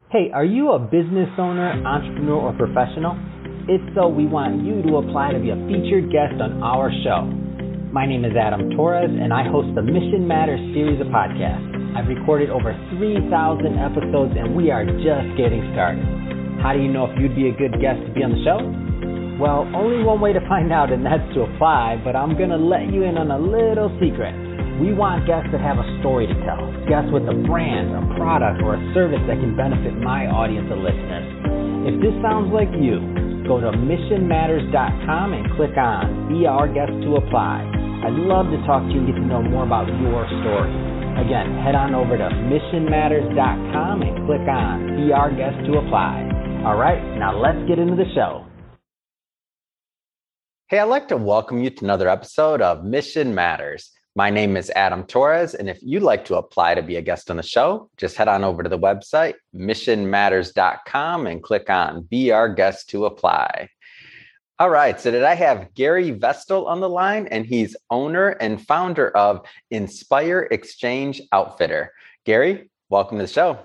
Hey, are you a business owner, entrepreneur, or professional? If so, we want you to apply to be a featured guest on our show. My name is Adam Torres, and I host the Mission Matters series of podcasts. I've recorded over 3,000 episodes, and we are just getting started. How do you know if you'd be a good guest to be on the show? Well, only one way to find out, and that's to apply, but I'm going to let you in on a little secret. We want guests that have a story to tell, guests with a brand, a product, or a service that can benefit my audience of listeners. If this sounds like you, go to missionmatters.com and click on Be Our Guest to apply. I'd love to talk to you and get to know more about your story. Again, head on over to missionmatters.com and click on Be Our Guest to apply. All right, now let's get into the show. Hey, I'd like to welcome you to another episode of Mission Matters. My name is Adam Torres, and if you'd like to apply to be a guest on the show, just head on over to the website, missionmatters.com, and click on Be Our Guest to apply. All right, so today I have Gary Vestal on the line, and he's owner and founder of Inspire Exchange Outfitter. Gary, welcome to the show.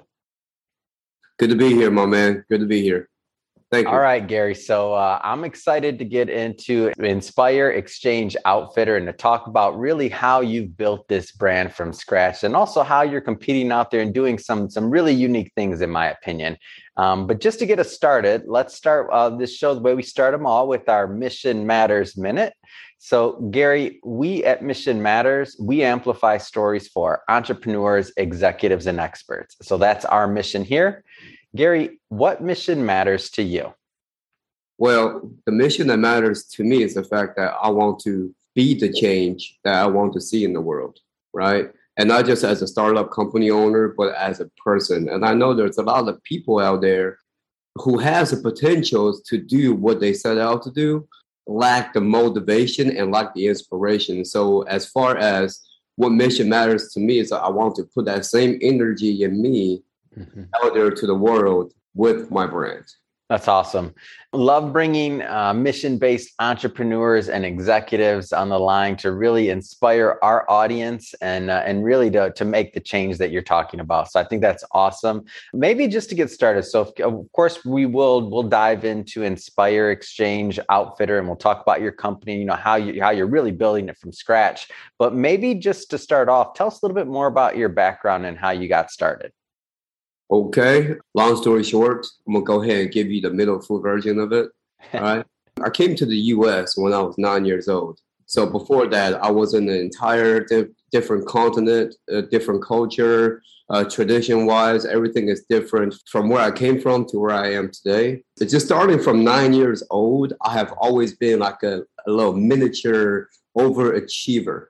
Good to be here, my man. Good to be here. Thank you. All right, Gary. So I'm excited to get into Inspire Exchange Outfitter and to talk about really how you've built this brand from scratch and also how you're competing out there and doing some really unique things, in my opinion. But just to get us started, let's start this show the way we start them all with our Mission Matters Minute. So, Gary, we at Mission Matters, we amplify stories for entrepreneurs, executives, and experts. So that's our mission here. Gary, what mission matters to you? Well, the mission that matters to me is the fact that I want to be the change that I want to see in the world, right? And not just as a startup company owner, but as a person. And I know there's a lot of people out there who has the potential to do what they set out to do, lack the motivation and lack the inspiration. So as far as what mission matters to me is I want to put that same energy in me out there to the world with my brand. That's awesome. Love bringing mission-based entrepreneurs and executives on the line to really inspire our audience and really to make the change that you're talking about. So I think that's awesome. Maybe just to get started. So of course we'll dive into Inspire Exchange Outfitter and we'll talk about your company, you know, how you're really building it from scratch. But maybe just to start off, tell us a little bit more about your background and how you got started. Okay. Long story short, I'm going to go ahead and give you the middle full version of it. All right. I came to the U.S. when I was 9 years old. So before that, I was in an entire different continent, different culture, tradition-wise. Everything is different from where I came from to where I am today. It's just starting from 9 years old, I have always been like a little miniature overachiever.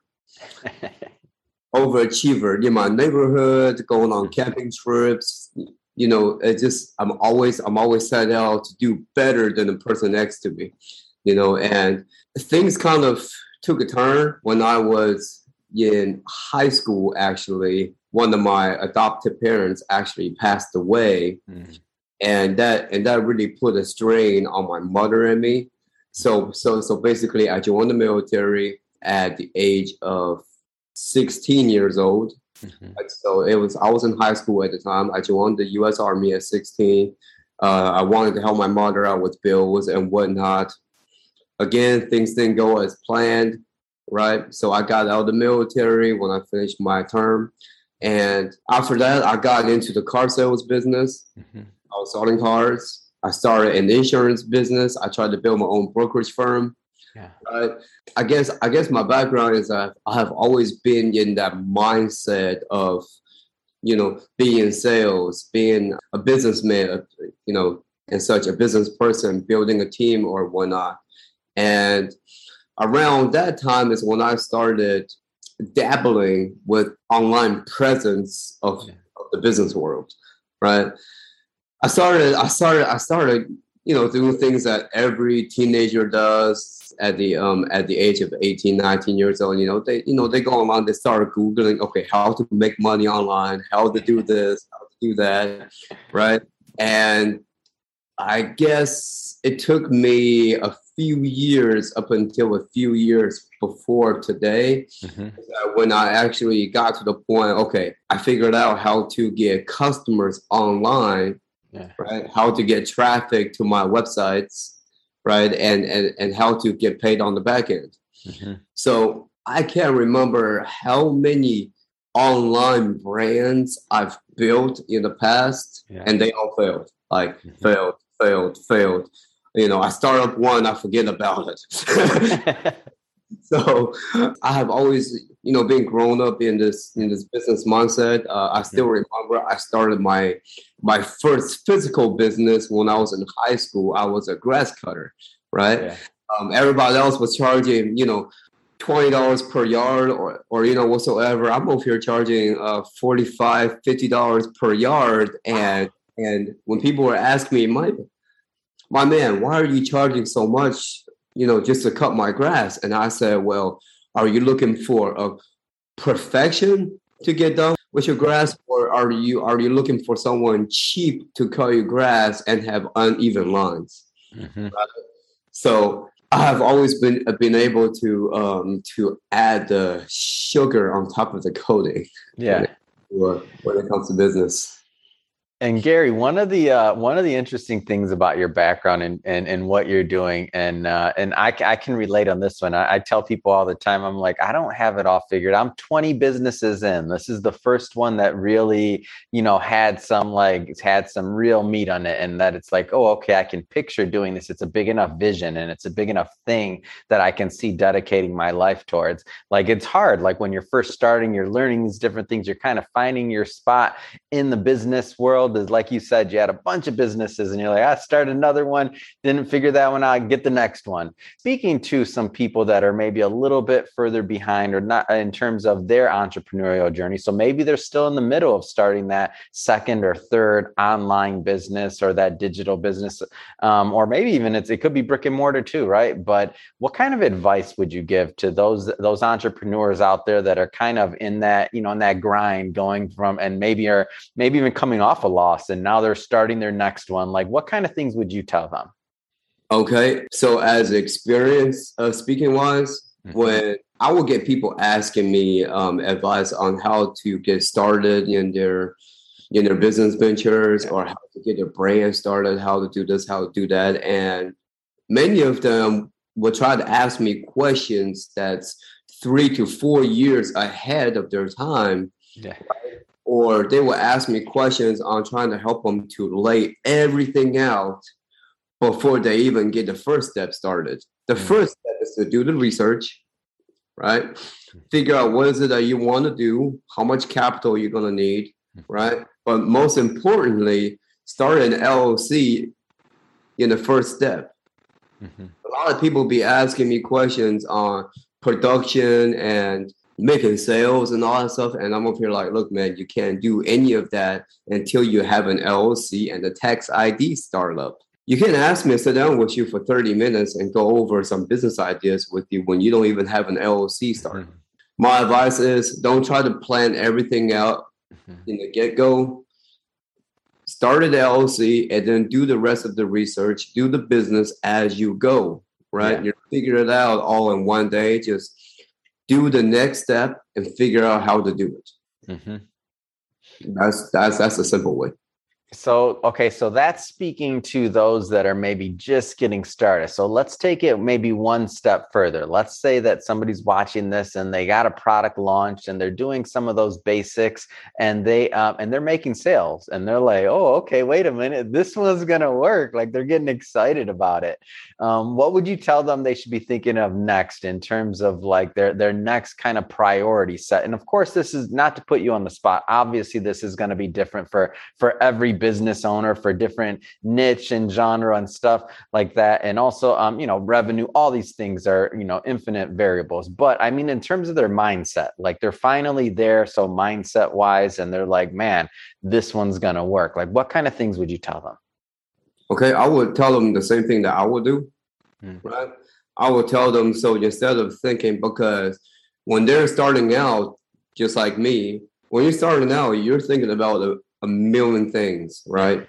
Overachiever in my neighborhood, going on camping trips. You know, it just I'm always set out to do better than the person next to me. You know, and things kind of took a turn when I was in high school. Actually, one of my adoptive parents actually passed away, and that really put a strain on my mother and me. So basically, I joined the military at the age of 16 years old. So I was in high school at the time. I joined the U.S. Army at 16. I wanted to help my mother out with bills and whatnot. Again, things didn't go as planned, right? So I got out of the military when I finished my term. And after that, I got into the car sales business. I was selling cars. I started an insurance business. I tried to build my own brokerage firm. Yeah. I guess my background is that I have always been in that mindset of, you know, being in sales, being a businessman, you know, and such a business person, building a team or whatnot. And around that time is when I started dabbling with online presence of the business world, right? I started, you know, doing things that every teenager does at the age of 18, 19 years old. They go online, they start Googling, okay, how to make money online, how to do this, how to do that, right? And I guess it took me a few years up until a few years before today, when I actually got to the point, okay, I figured out how to get customers online Yeah. right? How to get traffic to my websites, right? And how to get paid on the back end. Mm-hmm. So I can't remember how many online brands I've built in the past, and they all failed. Like failed. You know, I start up one, I forget about it. So I have always, you know, been grown up in this business mindset. I still remember I started my first physical business when I was in high school. I was a grass cutter, right? Yeah. Everybody else was charging, you know, $20 per yard or you know whatsoever. I'm over here charging $45, $50 per yard, and when people were asking me, my man, why are you charging so much, you know, just to cut my grass? And I said, well, are you looking for a perfection to get done with your grass, or are you looking for someone cheap to cut your grass and have uneven lines? Mm-hmm. So I have always been able to add the sugar on top of the coating. Yeah. When it comes to business. And Gary, one of the interesting things about your background and what you're doing, and I can relate on this one. I tell people all the time, I'm like, I don't have it all figured. I'm 20 businesses in. This is the first one that really, you know, had some real meat on it, and that it's like, oh, okay, I can picture doing this. It's a big enough vision, and it's a big enough thing that I can see dedicating my life towards. Like, it's hard. Like when you're first starting, you're learning these different things. You're kind of finding your spot in the business world. Is like you said, you had a bunch of businesses and you're like, I started another one, didn't figure that one out, get the next one. Speaking to some people that are maybe a little bit further behind or not in terms of their entrepreneurial journey. So maybe they're still in the middle of starting that second or third online business or that digital business. Or maybe even it could be brick and mortar too, right? But what kind of advice would you give to those entrepreneurs out there that are kind of in that, you know, in that grind going from, and maybe even coming off a loss and now they're starting their next one? Like, what kind of things would you tell them? Okay, so as experience speaking wise, when I will get people asking me advice on how to get started in their business ventures, or how to get their brand started, how to do this, how to do that, and many of them will try to ask me questions that's 3 to 4 years ahead of their time. Yeah. Or they will ask me questions on trying to help them to lay everything out before they even get the first step started. The first step is to do the research, right? Figure out what is it that you want to do, how much capital you're going to need, right? But most importantly, start an LLC in the first step. A lot of people be asking me questions on production and making sales and all that stuff, and I'm up here like, look, man, you can't do any of that until you have an LLC and a tax ID startup. You can ask me to sit down with you for 30 minutes and go over some business ideas with you when you don't even have an LLC started. My advice is don't try to plan everything out in the get-go. Start an LLC and then do the rest of the research, do the business as you go, right? You figure it out all in one day. Just do the next step and figure out how to do it. That's a simple way. So, okay, so that's speaking to those that are maybe just getting started. So let's take it maybe one step further. Let's say that somebody's watching this and they got a product launched and they're doing some of those basics and they're making sales and they're like, oh, okay, wait a minute, this one's going to work. Like they're getting excited about it. What would you tell them they should be thinking of next in terms of like their next kind of priority set? And of course, this is not to put you on the spot. Obviously, this is going to be different for every business owner, for different niche and genre and stuff like that. And also, revenue, all these things are, infinite variables. But I mean, in terms of their mindset, like they're finally there. So mindset wise, and they're like, man, this one's going to work. Like what kind of things would you tell them? Okay, I would tell them the same thing that I would do, right? I would tell them, so instead of thinking, because when they're starting out, just like me, when you're starting out, you're thinking about a million things, right?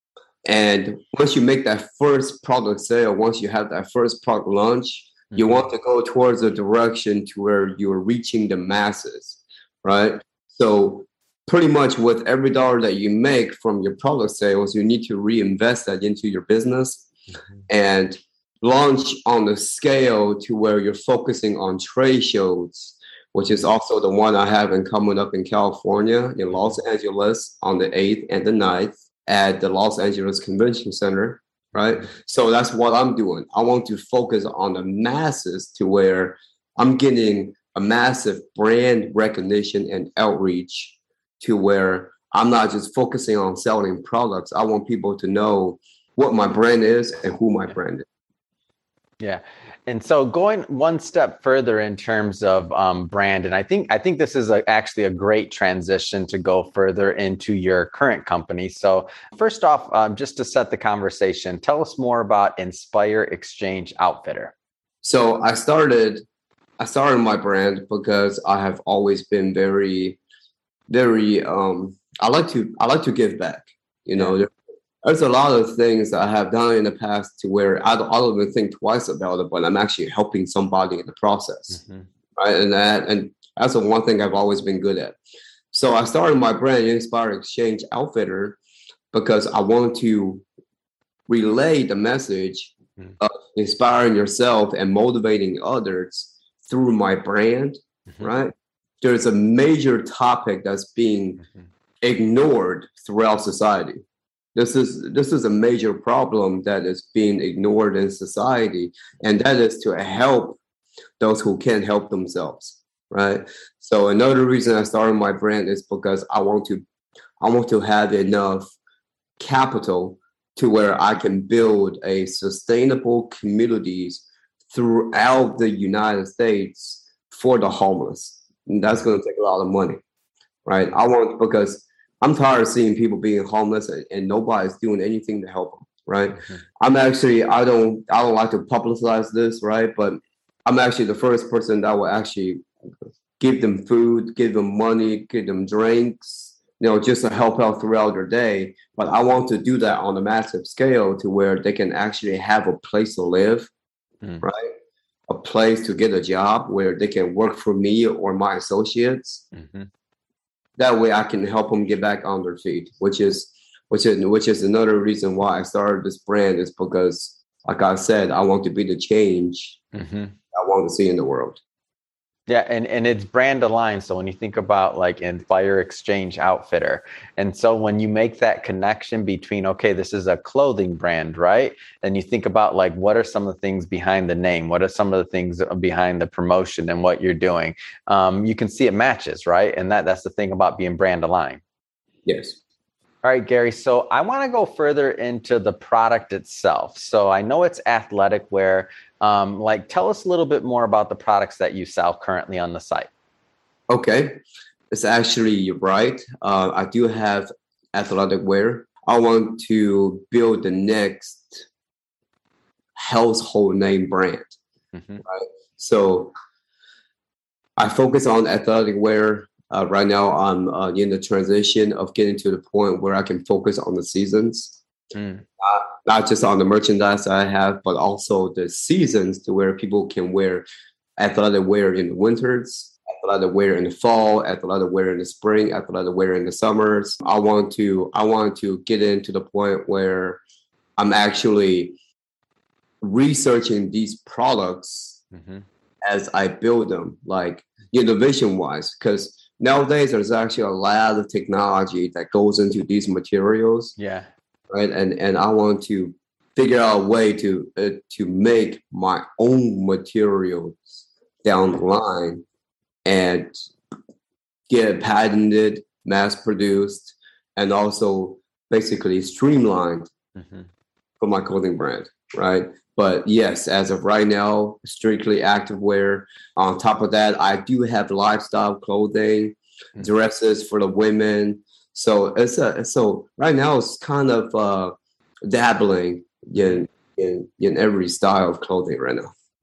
And once you make that first product sale, once you have that first product launch, you want to go towards a direction to where you're reaching the masses, right? So pretty much with every dollar that you make from your product sales, you need to reinvest that into your business and launch on the scale to where you're focusing on trade shows, which is also the one I have in coming up in California, in Los Angeles on the 8th and the 9th at the Los Angeles Convention Center, right? So that's what I'm doing. I want to focus on the masses to where I'm getting a massive brand recognition and outreach to where I'm not just focusing on selling products. I want people to know what my brand is and who my brand is. Yeah. And so going one step further in terms of brand, and I think this is actually a great transition to go further into your current company. So first off, just to set the conversation, tell us more about Inspire Exchange Outfitter. So I started my brand because I have always been very I like to give back. There's a lot of things that I have done in the past to where I don't even think twice about it, but I'm actually helping somebody in the process, right? And that's the one thing I've always been good at. So I started my brand, Inspire Exchange Outfitter, because I want to relay the message of inspiring yourself and motivating others through my brand, right? There's a major topic that's being ignored throughout society. This is a major problem that is being ignored in society, and that is to help those who can't help themselves, right? So another reason I started my brand is because I want to have enough capital to where I can build a sustainable communities throughout the United States for the homeless. And that's going to take a lot of money, right? Because I'm tired of seeing people being homeless and nobody's doing anything to help them, right? I don't like to publicize this, right? But I'm actually the first person that will actually give them food, give them money, give them drinks, just to help out throughout their day. But I want to do that on a massive scale to where they can actually have a place to live, right? A place to get a job where they can work for me or my associates. That way I can help them get back on their feet, which is another reason why I started this brand, is because, like I said, I want to be the change I want to see in the world. Yeah, and it's brand aligned. So when you think about like Inspire Exchange Outfitter, and so when you make that connection between, okay, this is a clothing brand, right? And you think about like, what are some of the things behind the name? What are some of the things behind the promotion and what you're doing? You can see it matches, right? And that's the thing about being brand aligned. Yes. All right, Gary. So I want to go further into the product itself. So I know it's athletic wear. Tell us a little bit more about the products that you sell currently on the site. Okay. It's actually, you're right. I do have athletic wear. I want to build the next household name brand. Right? So I focus on athletic wear. Right now, I'm in the transition of getting to the point where I can focus on the seasons, not just on the merchandise I have, but also the seasons to where people can wear athletic wear in the winters, athletic wear in the fall, athletic wear in the spring, athletic wear in the summers. I want to get into the point where I'm actually researching these products as I build them, like innovation wise, because nowadays, there's actually a lot of technology that goes into these materials. Yeah. Right. And I want to figure out a way to make my own materials down the line and get it patented, mass produced, and also basically streamlined for my clothing brand. Right. But yes, as of right now, strictly activewear. On top of that, I do have lifestyle clothing, dresses for the women. So so right now it's kind of dabbling in every style of clothing right now.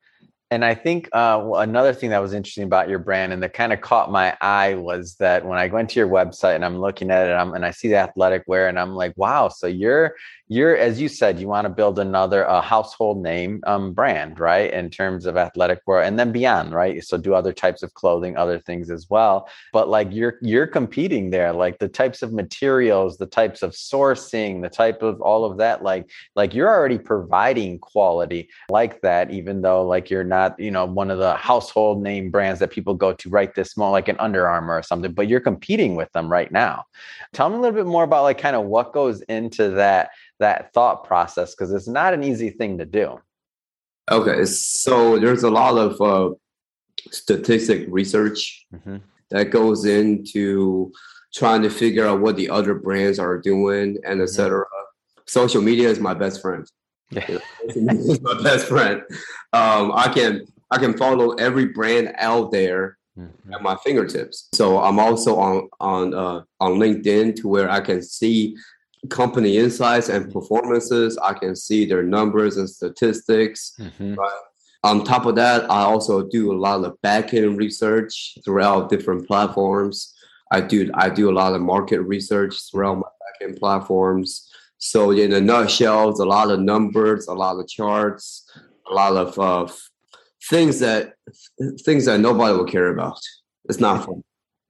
And I think another thing that was interesting about your brand and that kind of caught my eye was that when I went to your website and I'm looking at it and I see the athletic wear and I'm like, wow, so you're, as you said, you want to build another household name brand, right? In terms of athletic wear and then beyond, right? So do other types of clothing, other things as well. But like you're competing there, like the types of materials, the types of sourcing, the type of all of that, like you're already providing quality like that, even though like you're not, one of the household name brands that people go to right this moment, like an Under Armour or something, but you're competing with them right now. Tell me a little bit more about like kind of what goes into that thought process, because it's not an easy thing to do. Okay, so there's a lot of statistic research that goes into trying to figure out what the other brands are doing and etc. Social media is my best friend. Yeah. It's my best friend. I can follow every brand out there at my fingertips. So I'm also on LinkedIn to where I can see company insights and performances. I can see their numbers and statistics. Right? On top of that, I also do a lot of back-end research throughout different platforms. I do a lot of market research throughout my back-end platforms. So in a nutshell, it's a lot of numbers, a lot of charts, a lot of things that nobody will care about. It's not fun.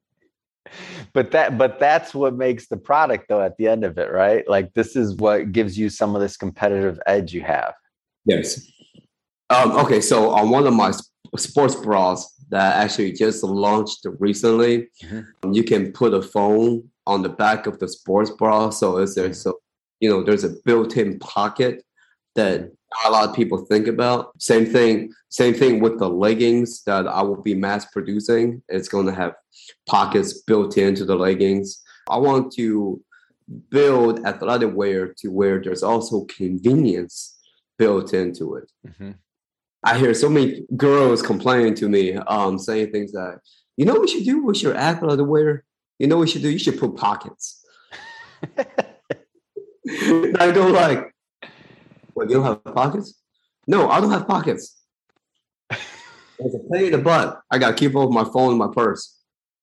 But that's what makes the product though at the end of it, right? Like this is what gives you some of this competitive edge you have. Yes. Okay, so on one of my sports bras that I actually just launched recently, you can put a phone on the back of the sports bra. So there's a built-in pocket that not a lot of people think about. Same thing with the leggings that I will be mass producing. It's going to have pockets built into the leggings. I want to build athletic wear to where there's also convenience built into it. I hear so many girls complaining to me, saying things like, what you should do with your athletic wear? What you should do? You should put pockets. And I go like, well, you don't have pockets? No, I don't have pockets. It's a pain in the butt. I got to keep both my phone and my purse.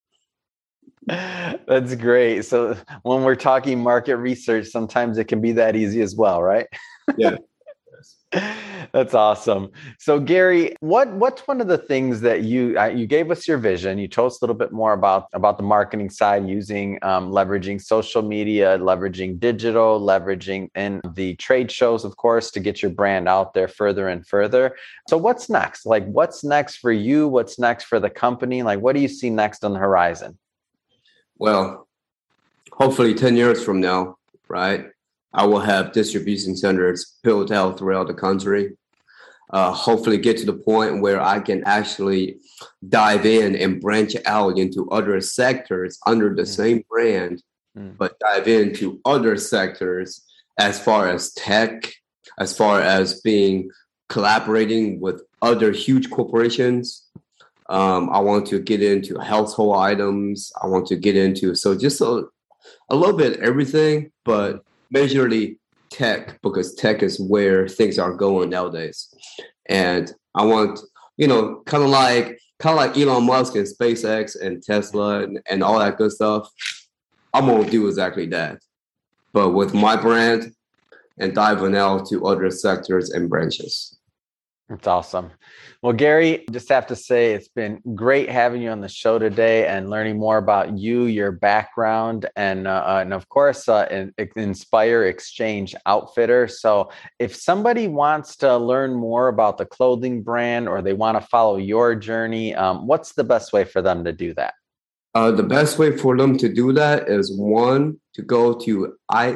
That's great. So when we're talking market research, sometimes it can be that easy as well, right? Yeah. That's awesome. So Gary, what's one of the things that you gave us your vision? You told us a little bit more about the marketing side, using leveraging social media, leveraging digital, leveraging in the trade shows, of course, to get your brand out there further and further. So what's next? Like what's next for you? What's next for the company? Like what do you see next on the horizon? Well, hopefully 10 years from now, right? I will have distribution centers built out throughout the country. Hopefully get to the point where I can actually dive in and branch out into other sectors under the same brand, but dive into other sectors as far as tech, as far as collaborating with other huge corporations. I want to get into household items. I want to get into, so just a little bit everything, but majorly tech, because tech is where things are going nowadays. And I want, kind of like Elon Musk and SpaceX and Tesla and all that good stuff. I'm going to do exactly that, but with my brand and diving out to other sectors and branches. That's awesome. Well, Gary, just have to say it's been great having you on the show today and learning more about you, your background, and of course, Inspire Exchange Outfitter. So if somebody wants to learn more about the clothing brand or they want to follow your journey, what's the best way for them to do that? The best way for them to do that is one, to go to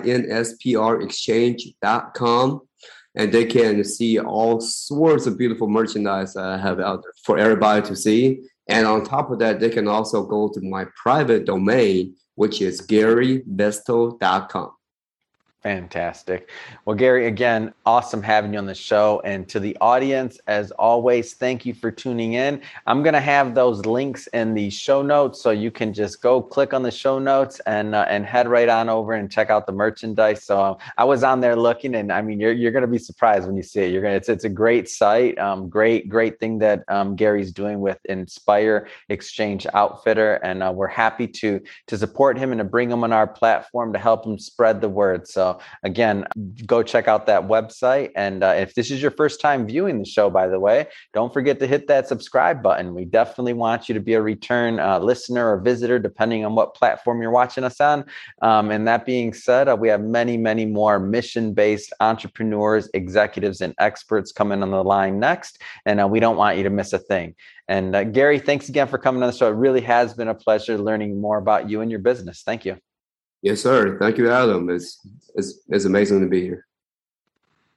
inspirexchange.com. And they can see all sorts of beautiful merchandise that I have out there for everybody to see. And on top of that, they can also go to my private domain, which is GaryBesto.com. Fantastic. Well, Gary, again, awesome having you on the show. And to the audience, as always, thank you for tuning in. I'm going to have those links in the show notes, so you can just go click on the show notes and head right on over and check out the merchandise. So I was on there looking, and I mean, you're going to be surprised when you see it. It's a great site. Great thing that Gary's doing with Inspire Exchange Outfitter, and we're happy to support him and to bring him on our platform to help him spread the word. So again, go check out that website. And if this is your first time viewing the show, by the way, don't forget to hit that subscribe button. We definitely want you to be a return listener or visitor, depending on what platform you're watching us on. And that being said, we have many, many more mission-based entrepreneurs, executives, and experts coming on the line next. And we don't want you to miss a thing. And Gary, thanks again for coming on the show. It really has been a pleasure learning more about you and your business. Thank you. Yes, sir. Thank you, Adam. It's amazing to be here.